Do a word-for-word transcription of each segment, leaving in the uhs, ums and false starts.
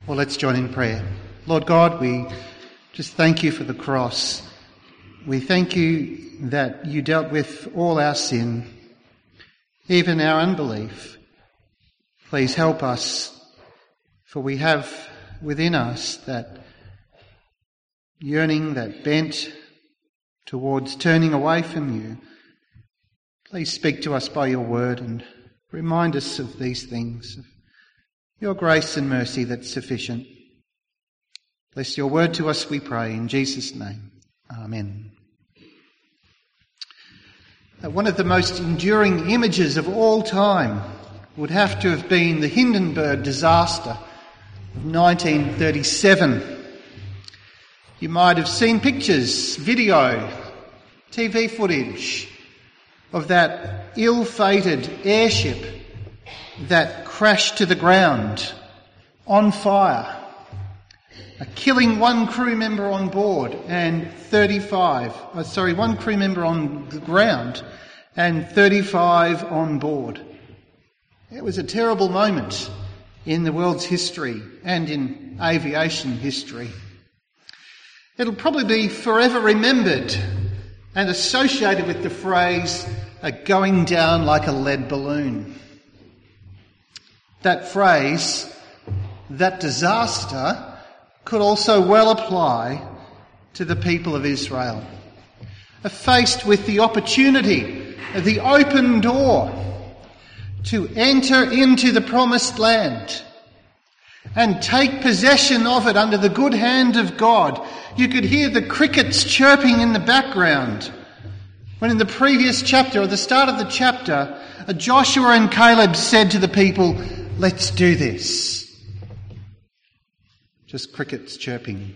Well, let's join in prayer. Lord God, we just thank you for the cross. We thank you that you dealt with all our sin, even our unbelief. Please help us, for we have within us that yearning, that bent towards turning away from you. Please speak to us by your word and remind us of these things, of your grace and mercy that's sufficient. Bless your word to us, we pray, in Jesus' name. Amen. Uh, one of the most enduring images of all time would have to have been the Hindenburg disaster of nineteen thirty-seven. You might have seen pictures, video, T V footage of that ill-fated airship that crashed to the ground on fire, uh, killing one crew member on board and thirty-five, uh, sorry, one crew member on the ground and thirty-five on board. It was a terrible moment in the world's history and in aviation history. It'll probably be forever remembered and associated with the phrase, uh, going down like a lead balloon. That phrase, that disaster, could also well apply to the people of Israel. Faced with the opportunity, the open door to enter into the promised land and take possession of it under the good hand of God. You could hear the crickets chirping in the background when in the previous chapter, or the start of the chapter, Joshua and Caleb said to the people, "Let's do this." Just crickets chirping.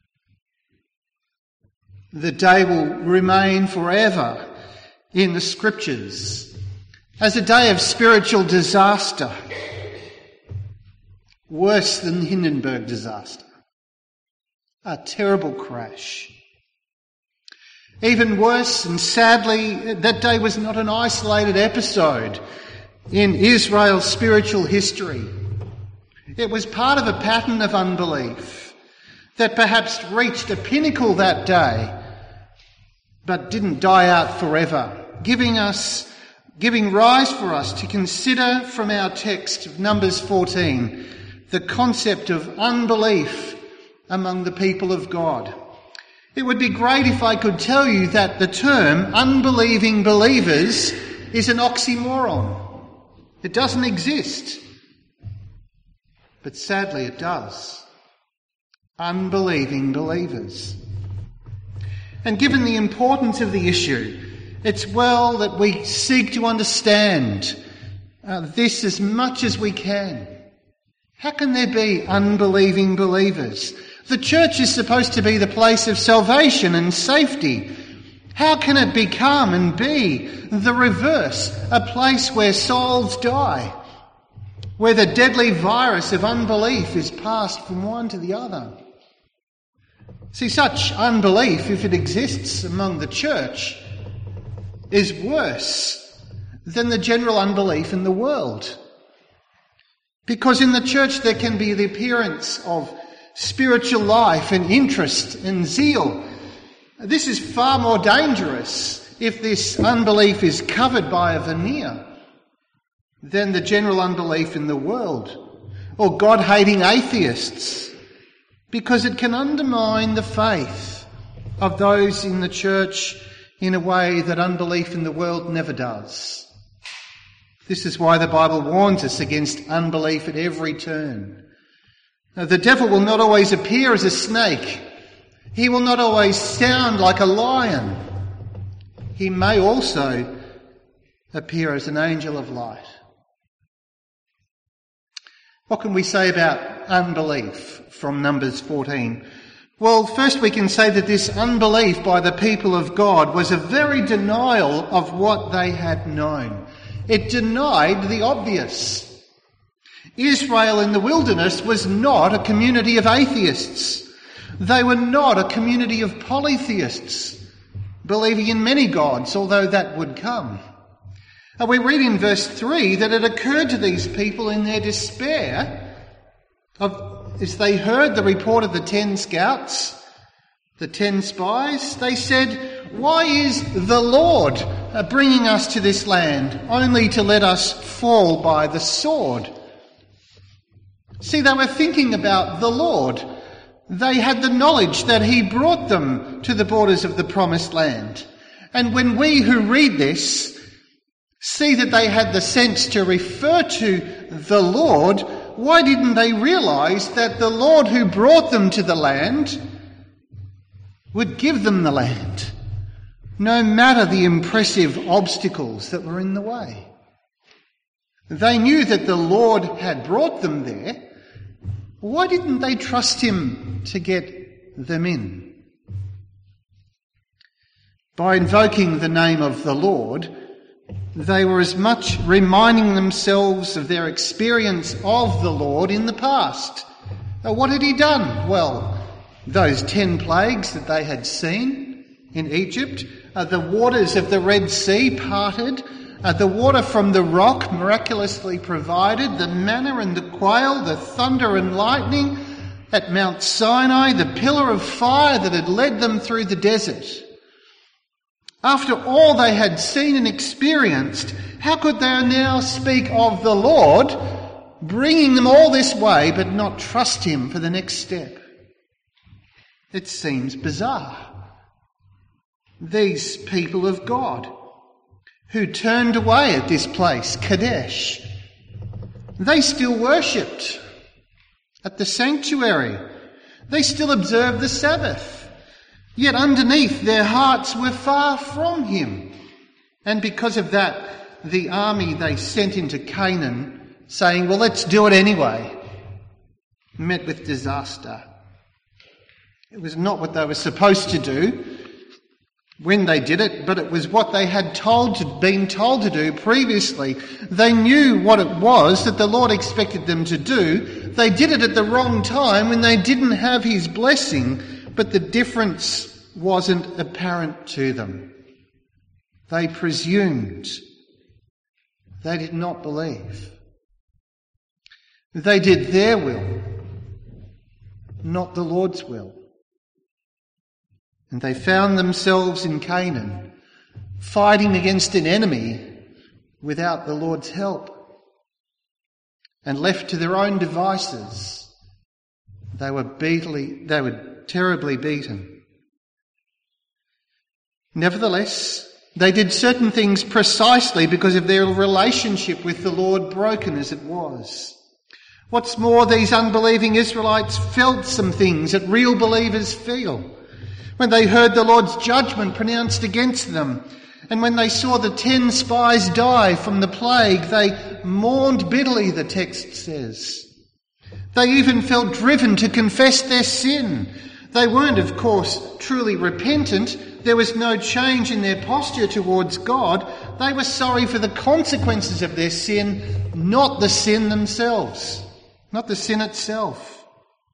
The day will remain forever in the scriptures as a day of spiritual disaster, worse than the Hindenburg disaster. A terrible crash. Even worse, and sadly, that day was not an isolated episode in Israel's spiritual history. It was part of a pattern of unbelief that perhaps reached a pinnacle that day, but didn't die out forever, giving us, giving rise for us to consider from our text of Numbers fourteen the concept of unbelief among the people of God. It would be great if I could tell you that the term unbelieving believers is an oxymoron. It doesn't exist. But sadly it does. Unbelieving believers. And given the importance of the issue, it's well that we seek to understand uh, this as much as we can. How can there be unbelieving believers? The church is supposed to be the place of salvation and safety. How can it become and be the reverse, a place where souls die, where the deadly virus of unbelief is passed from one to the other? See, such unbelief, if it exists among the church, is worse than the general unbelief in the world. Because in the church there can be the appearance of spiritual life and interest and zeal. This is far more dangerous if this unbelief is covered by a veneer than the general unbelief in the world or God-hating atheists, because it can undermine the faith of those in the church in a way that unbelief in the world never does. This is why the Bible warns us against unbelief at every turn. Now, the devil will not always appear as a snake. He will not always sound like a lion. He may also appear as an angel of light. What can we say about unbelief from Numbers fourteen? Well, first we can say that this unbelief by the people of God was a very denial of what they had known. It denied the obvious. Israel in the wilderness was not a community of atheists. They were not a community of polytheists, believing in many gods, although that would come. And we read in verse three that it occurred to these people in their despair of as they heard the report of the ten scouts, the ten spies, they said, "Why is the Lord bringing us to this land only to let us fall by the sword?" See, they were thinking about the Lord. They had the knowledge that he brought them to the borders of the promised land. And when we who read this see that they had the sense to refer to the Lord, why didn't they realise that the Lord who brought them to the land would give them the land, no matter the impressive obstacles that were in the way? They knew that the Lord had brought them there. Why didn't they trust him to get them in? By invoking the name of the Lord, they were as much reminding themselves of their experience of the Lord in the past. What had he done? Well, those ten plagues that they had seen in Egypt, uh, the waters of the Red Sea parted, uh, the water from the rock miraculously provided, the manna and the quail, the thunder and lightning at Mount Sinai, the pillar of fire that had led them through the desert. After all they had seen and experienced, how could they now speak of the Lord bringing them all this way but not trust him for the next step? It seems bizarre. These people of God who turned away at this place, Kadesh, they still worshipped at the sanctuary. They still observed the Sabbath. Yet underneath their hearts were far from him. And because of that, the army they sent into Canaan, saying, "Well, let's do it anyway," met with disaster. It was not what they were supposed to do when they did it, but it was what they had told to, been told to do previously. They knew what it was that the Lord expected them to do. They did it at the wrong time when they didn't have his blessing, but the difference wasn't apparent to them. They presumed. They did not believe. They did their will, not the Lord's will. And they found themselves in Canaan, fighting against an enemy without the Lord's help. And left to their own devices, they were beatly, they were terribly beaten. Nevertheless, they did certain things precisely because of their relationship with the Lord, broken as it was. What's more, these unbelieving Israelites felt some things that real believers feel. When they heard the Lord's judgment pronounced against them, and when they saw the ten spies die from the plague, they mourned bitterly, the text says. They even felt driven to confess their sin. They weren't, of course, truly repentant. There was no change in their posture towards God. They were sorry for the consequences of their sin, not the sin themselves, not the sin itself.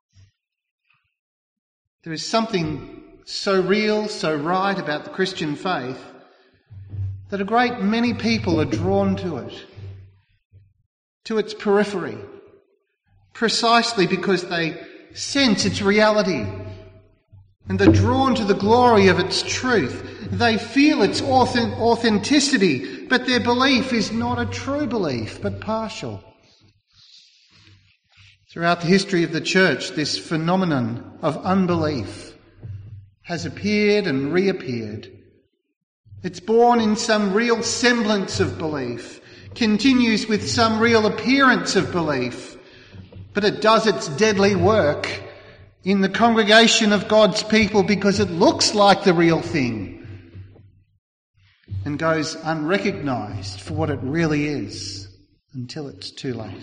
There is something so real, so right about the Christian faith that a great many people are drawn to it, to its periphery, precisely because they sense its reality and they're drawn to the glory of its truth. They feel its authenticity, but their belief is not a true belief, but partial. Throughout the history of the church, this phenomenon of unbelief has appeared and reappeared. It's born in some real semblance of belief, continues with some real appearance of belief, but it does its deadly work in the congregation of God's people because it looks like the real thing and goes unrecognised for what it really is until it's too late.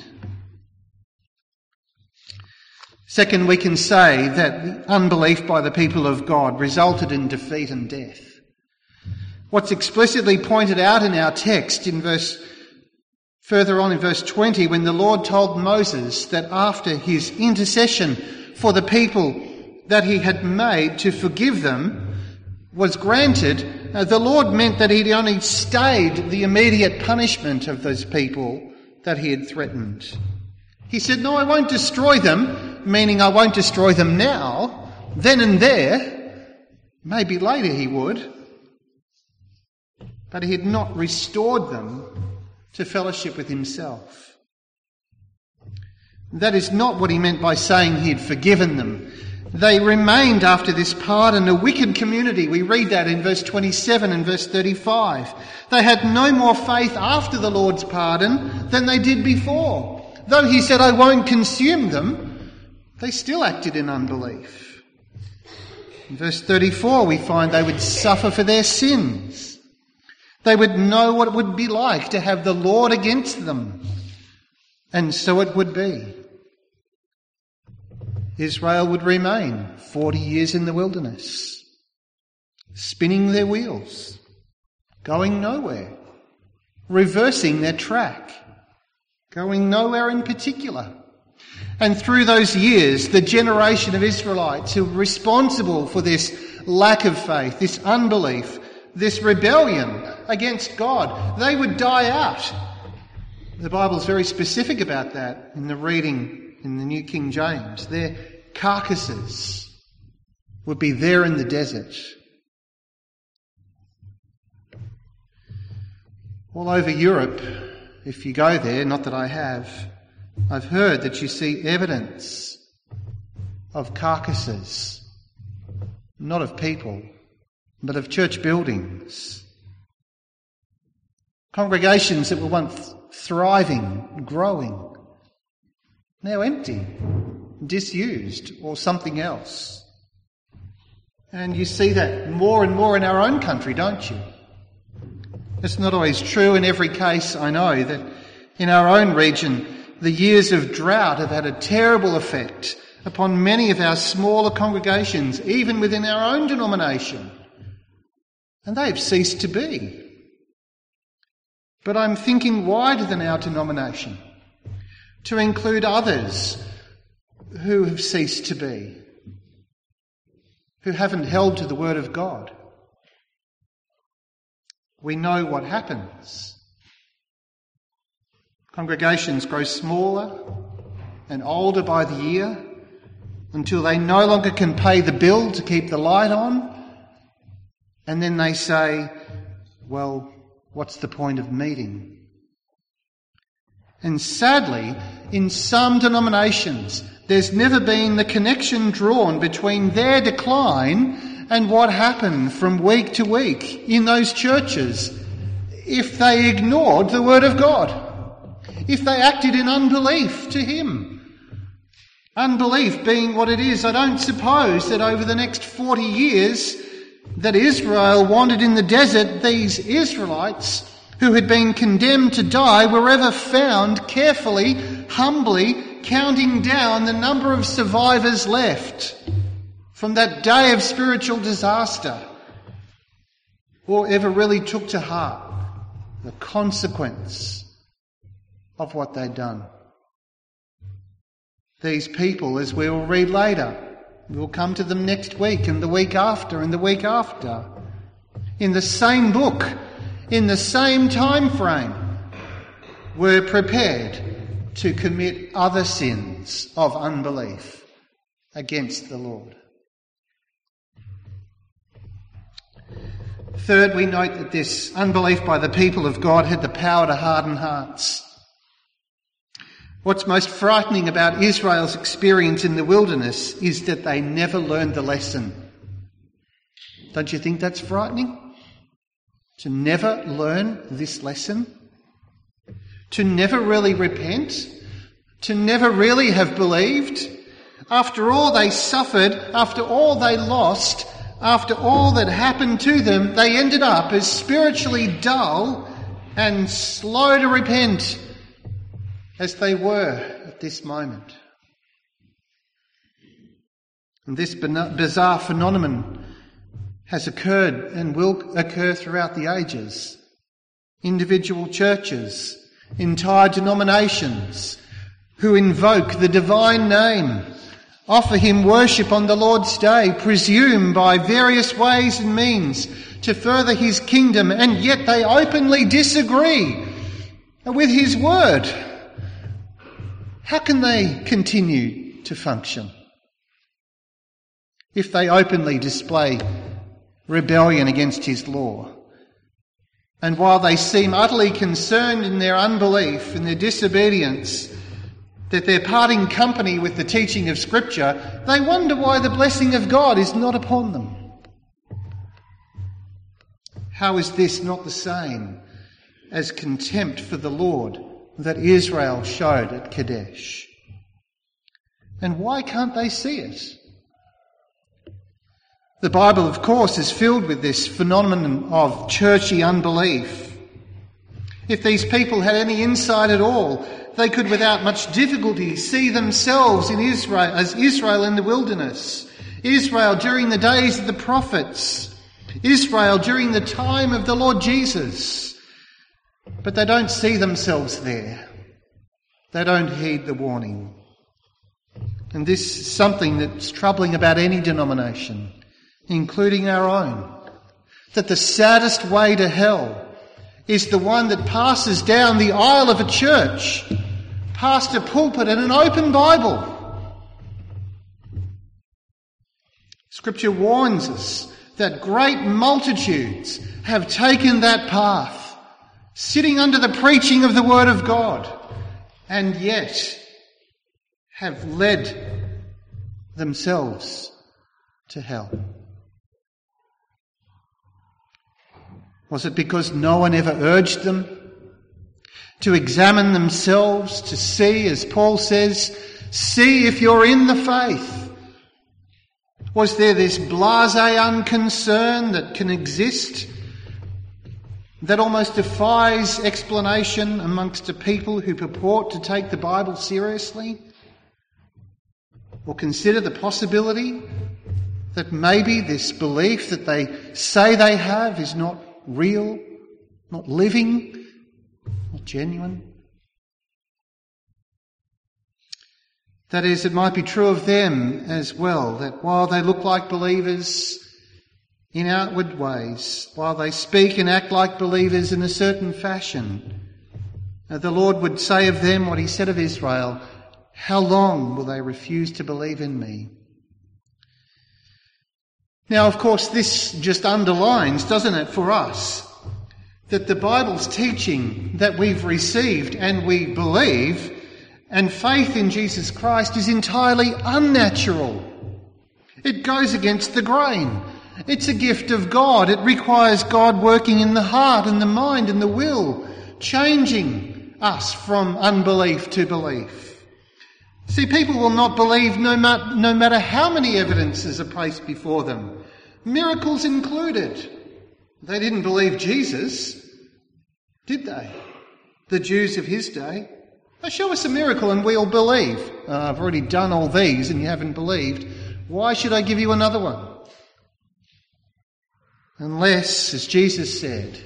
Second, we can say that the unbelief by the people of God resulted in defeat and death. What's explicitly pointed out in our text in verse further on in verse twenty, when the Lord told Moses that after his intercession for the people that he had made to forgive them was granted, uh, the Lord meant that he'd only stayed the immediate punishment of those people that he had threatened. He said, "No, I won't destroy them, meaning I won't destroy them now, then and there. Maybe later he would. But he had not restored them to fellowship with himself. That is not what he meant by saying he had forgiven them. They remained after this pardon a wicked community. We read that in verse twenty-seven and verse thirty-five. They had no more faith after the Lord's pardon than they did before. Though he said, I won't consume them, they still acted in unbelief. In verse thirty-four we find they would suffer for their sins. They would know what it would be like to have the Lord against them. And so it would be. Israel would remain forty years in the wilderness, spinning their wheels, going nowhere, reversing their track, going nowhere in particular. And through those years, the generation of Israelites who were responsible for this lack of faith, this unbelief, this rebellion against God, they would die out. The Bible is very specific about that in the reading in the New King James. Their carcasses would be there in the desert. All over Europe, if you go there, not that I have, I've heard that you see evidence of carcasses, not of people, but of church buildings. Congregations that were once thriving, growing, now empty, disused, or something else. And you see that more and more in our own country, don't you? It's not always true in every case. I know that in our own region, the years of drought have had a terrible effect upon many of our smaller congregations, even within our own denomination. And they've ceased to be. But I'm thinking wider than our denomination, to include others who have ceased to be, who haven't held to the Word of God. We know what happens. Congregations grow smaller and older by the year until they no longer can pay the bill to keep the light on. And then they say, well, what's the point of meeting? And sadly, in some denominations, there's never been the connection drawn between their decline and what happened from week to week in those churches if they ignored the Word of God, if they acted in unbelief to Him. Unbelief being what it is, I don't suppose that over the next forty years that Israel wandered in the desert, these Israelites who had been condemned to die were ever found carefully, humbly counting down the number of survivors left from that day of spiritual disaster, or ever really took to heart the consequence of what they'd done. These people, as we will read later, we'll come to them next week and the week after and the week after, in the same book, in the same time frame, were prepared to commit other sins of unbelief against the Lord. Third, we note that this unbelief by the people of God had the power to harden hearts. What's most frightening about Israel's experience in the wilderness is that they never learned the lesson. Don't you think that's frightening? To never learn this lesson? To never really repent? To never really have believed? After all they suffered, after all they lost, after all that happened to them, they ended up as spiritually dull and slow to repent as they were at this moment. And this bizarre phenomenon has occurred and will occur throughout the ages. Individual churches, entire denominations who invoke the divine name, offer him worship on the Lord's day, presume by various ways and means to further his kingdom, and yet they openly disagree with his word. How can they continue to function. If they openly display rebellion against his law, and while they seem utterly concerned in their unbelief and their disobedience that they're parting company with the teaching of Scripture, they wonder why the blessing of God is not upon them. How is this not the same as contempt for the Lord that Israel showed at Kadesh? And why can't they see it? The Bible, of course, is filled with this phenomenon of churchy unbelief. If these people had any insight at all, they could without much difficulty see themselves in Israel as Israel in the wilderness, Israel during the days of the prophets, Israel during the time of the Lord Jesus. But they don't see themselves there. They don't heed the warning. And this is something that's troubling about any denomination, including our own, that the saddest way to hell is the one that passes down the aisle of a church, past a pulpit and an open Bible. Scripture warns us that great multitudes have taken that path, sitting under the preaching of the Word of God, and yet have led themselves to hell. Was it because no one ever urged them to examine themselves, to see, as Paul says, see if you're in the faith? Was there this blasé unconcern that can exist that almost defies explanation amongst a people who purport to take the Bible seriously? Or consider the possibility that maybe this belief that they say they have is not real, not living, not genuine? That is, it might be true of them as well, that while they look like believers in outward ways, while they speak and act like believers in a certain fashion, the Lord would say of them what he said of Israel, how long will they refuse to believe in me? Now, of course, this just underlines, doesn't it, for us, that the Bible's teaching that we've received and we believe, and faith in Jesus Christ, is entirely unnatural. It goes against the grain. It's a gift of God. It requires God working in the heart and the mind and the will, changing us from unbelief to belief. See, people will not believe no, ma- no matter how many evidences are placed before them, miracles included. They didn't believe Jesus, did they? The Jews of his day. Oh, show us a miracle and we'll believe. Oh, I've already done all these and you haven't believed. Why should I give you another one? Unless, as Jesus said,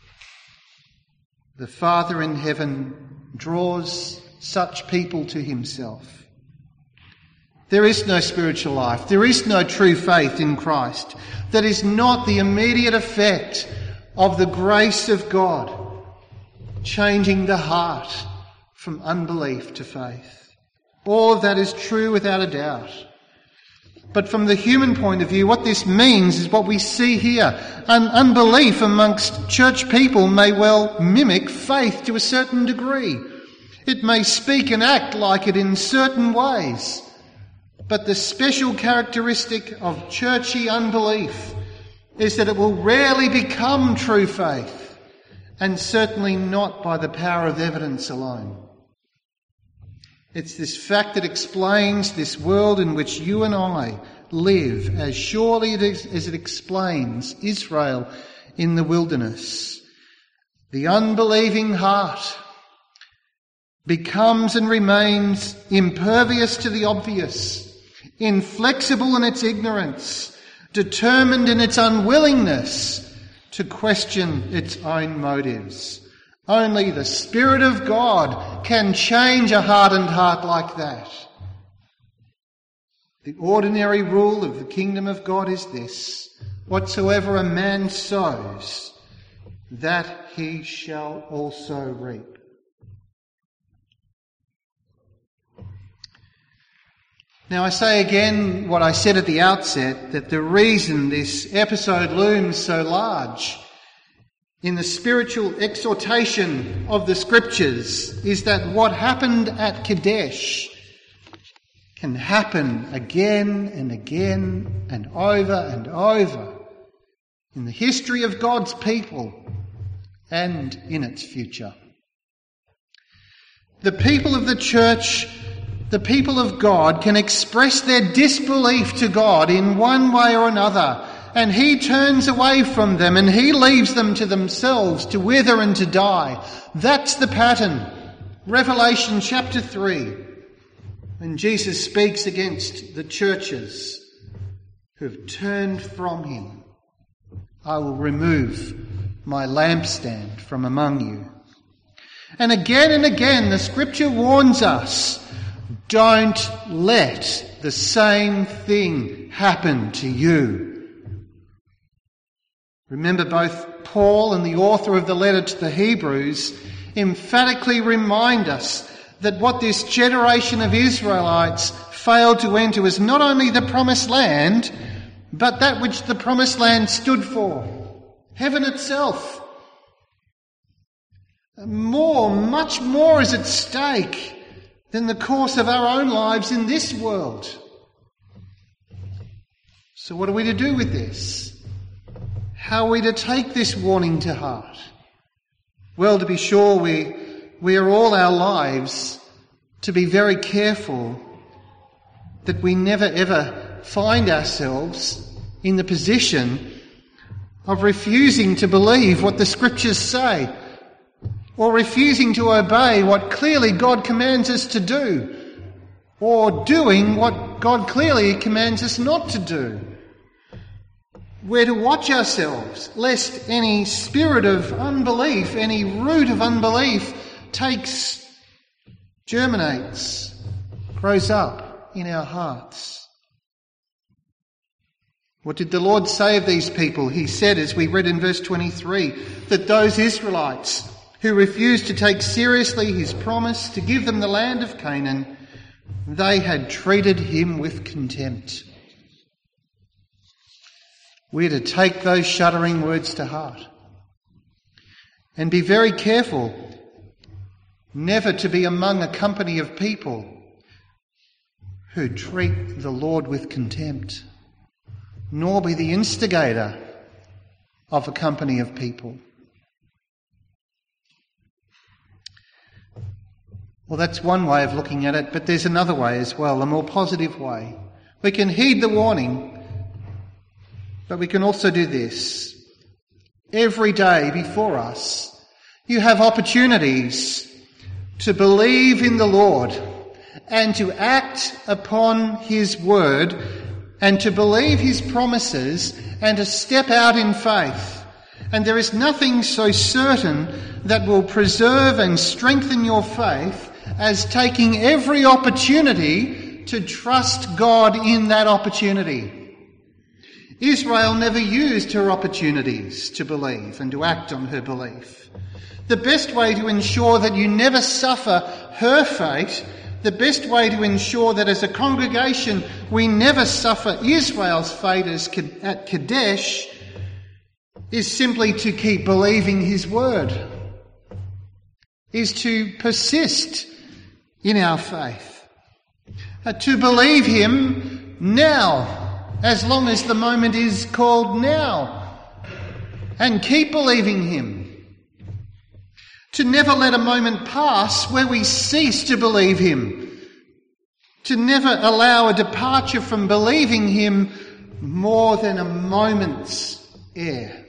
the Father in heaven draws such people to himself. There is no spiritual life. There is no true faith in Christ that is not the immediate effect of the grace of God changing the heart from unbelief to faith. All of that is true without a doubt. But from the human point of view, what this means is what we see here. An unbelief amongst church people may well mimic faith to a certain degree. It may speak and act like it in certain ways. But the special characteristic of churchy unbelief is that it will rarely become true faith, and certainly not by the power of evidence alone. It's this fact that explains this world in which you and I live as surely as it explains Israel in the wilderness. The unbelieving heart becomes and remains impervious to the obvious, inflexible in its ignorance, determined in its unwillingness to question its own motives. Only the Spirit of God can change a hardened heart like that. The ordinary rule of the kingdom of God is this: whatsoever a man sows, that he shall also reap. Now I say again what I said at the outset, that the reason this episode looms so large in the spiritual exhortation of the Scriptures is that what happened at Kadesh can happen again and again and over and over in the history of God's people and in its future. The people of the church, the people of God, can express their disbelief to God in one way or another, and He turns away from them and He leaves them to themselves to wither and to die. That's the pattern. Revelation chapter three, when Jesus speaks against the churches who have turned from Him. I will remove my lampstand from among you. And again and again the Scripture warns us, don't let the same thing happen to you. Remember, both Paul and the author of the letter to the Hebrews emphatically remind us that what this generation of Israelites failed to enter was not only the promised land, but that which the promised land stood for, heaven itself. More, much more is at stake than the course of our own lives in this world. So what are we to do with this? How are we to take this warning to heart? Well, to be sure, we, we are all our lives to be very careful that we never ever find ourselves in the position of refusing to believe what the Scriptures say, or refusing to obey what clearly God commands us to do, or doing what God clearly commands us not to do. We're to watch ourselves, lest any spirit of unbelief, any root of unbelief takes, germinates, grows up in our hearts. What did the Lord say of these people? He said, as we read in verse twenty-three, that those Israelites who refused to take seriously His promise to give them the land of Canaan, they had treated Him with contempt. We're to take those shuddering words to heart and be very careful never to be among a company of people who treat the Lord with contempt, nor be the instigator of a company of people. Well, that's one way of looking at it, but there's another way as well, a more positive way. We can heed the warning, but we can also do this. Every day before us, you have opportunities to believe in the Lord and to act upon His word and to believe His promises and to step out in faith. And there is nothing so certain that will preserve and strengthen your faith as taking every opportunity to trust God in that opportunity. Israel never used her opportunities to believe and to act on her belief. The best way to ensure that you never suffer her fate, the best way to ensure that as a congregation we never suffer Israel's fate as at Kadesh, is simply to keep believing His word, is to persist in our faith, uh, to believe Him now, as long as the moment is called now, and keep believing Him. To never let a moment pass where we cease to believe Him. To never allow a departure from believing Him more than a moment's air.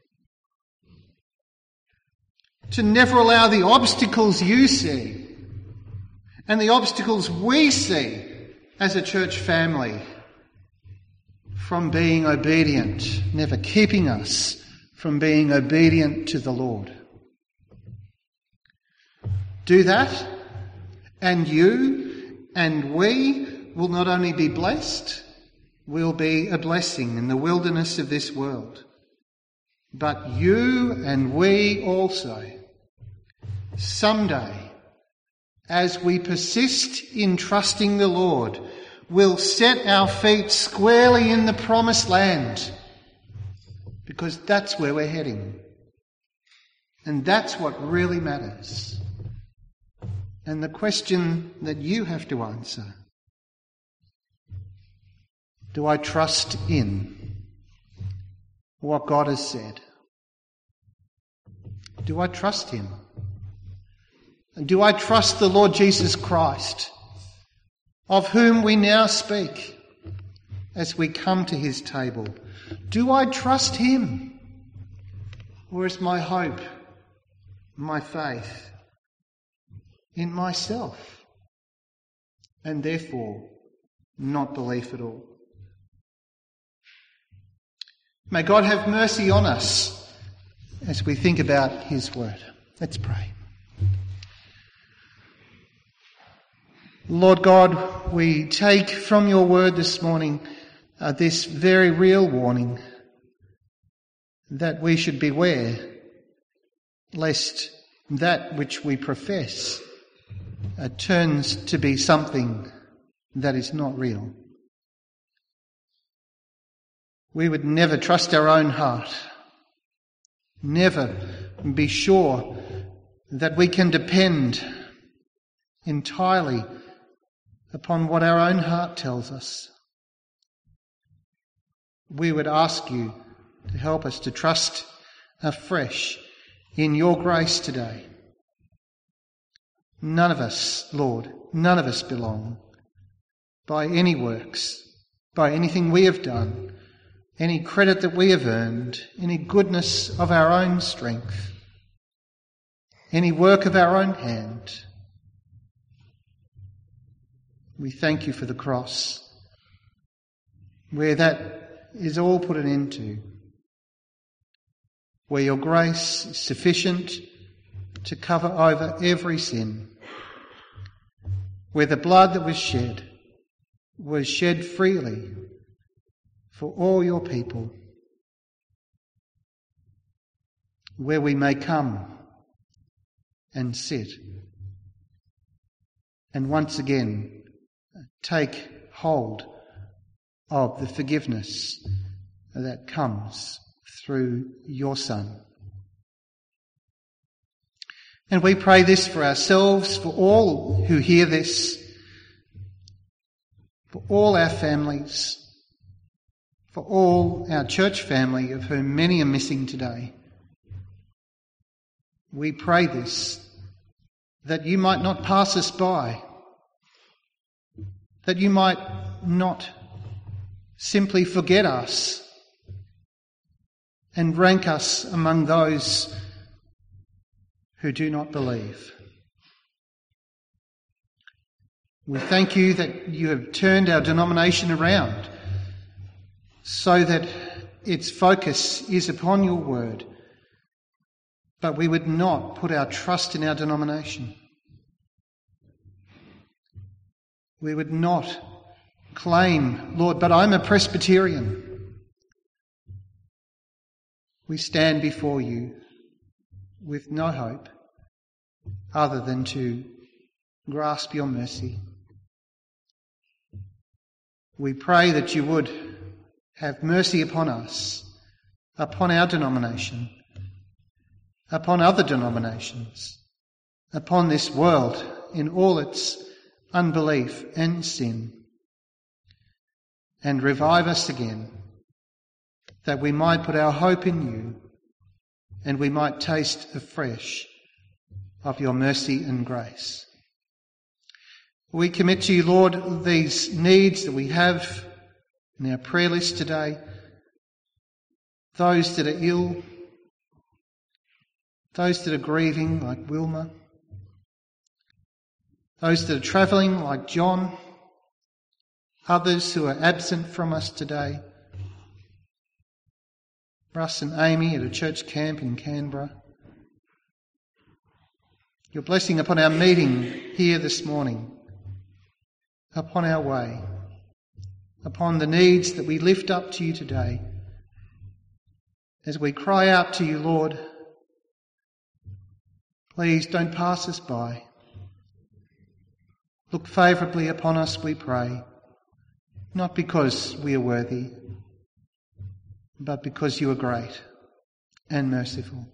To never allow the obstacles you see and the obstacles we see as a church family from being obedient, never keeping us from being obedient to the Lord. Do that, and you and we will not only be blessed, we'll be a blessing in the wilderness of this world. But you and we also, someday, as we persist in trusting the Lord, will set our feet squarely in the promised land, because that's where we're heading. And that's what really matters. And the question that you have to answer: do I trust in what God has said? Do I trust him? And do I trust the Lord Jesus Christ, of whom we now speak as we come to his table? Do I trust him? Or is my hope, my faith, in myself, and therefore not belief at all? May God have mercy on us as we think about his word. Let's pray. Lord God, we take from your word this morning uh, this very real warning that we should beware lest that which we profess uh, turns to be something that is not real. We would never trust our own heart, never be sure that we can depend entirely upon what our own heart tells us. We would ask you to help us to trust afresh in your grace today. None of us, Lord, none of us belong by any works, by anything we have done, any credit that we have earned, any goodness of our own strength, any work of our own hand. We thank you for the cross, where that is all put an end to, where your grace is sufficient to cover over every sin, where the blood that was shed was shed freely for all your people, where we may come and sit and once again take hold of the forgiveness that comes through your Son. And we pray this for ourselves, for all who hear this, for all our families, for all our church family, of whom many are missing today. We pray this, that you might not pass us by, that you might not simply forget us and rank us among those who do not believe. We thank you that you have turned our denomination around so that its focus is upon your word, but we would not put our trust in our denomination. We would not claim, Lord, but I'm a Presbyterian. We stand before you with no hope other than to grasp your mercy. We pray that you would have mercy upon us, upon our denomination, upon other denominations, upon this world in all its unbelief and sin, and revive us again, that we might put our hope in you and we might taste afresh of your mercy and grace. We commit to you, Lord, these needs that we have in our prayer list today, those that are ill, those that are grieving like Wilma, those that are travelling like John, others who are absent from us today, Russ and Amy at a church camp in Canberra. Your blessing upon our meeting here this morning, upon our way, upon the needs that we lift up to you today, as we cry out to you, Lord, please don't pass us by. Look favourably upon us, we pray. not because we are worthy, but because you are great and merciful.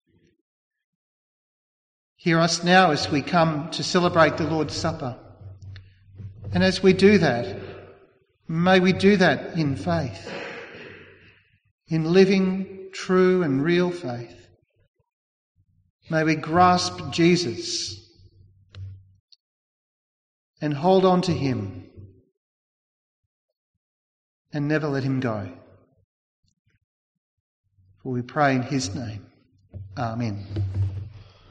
Hear us now as we come to celebrate the Lord's Supper. And as we do that, may we do that in faith, in living true and real faith. May we grasp Jesus and hold on to him and never let him go. For we pray in his name. Amen.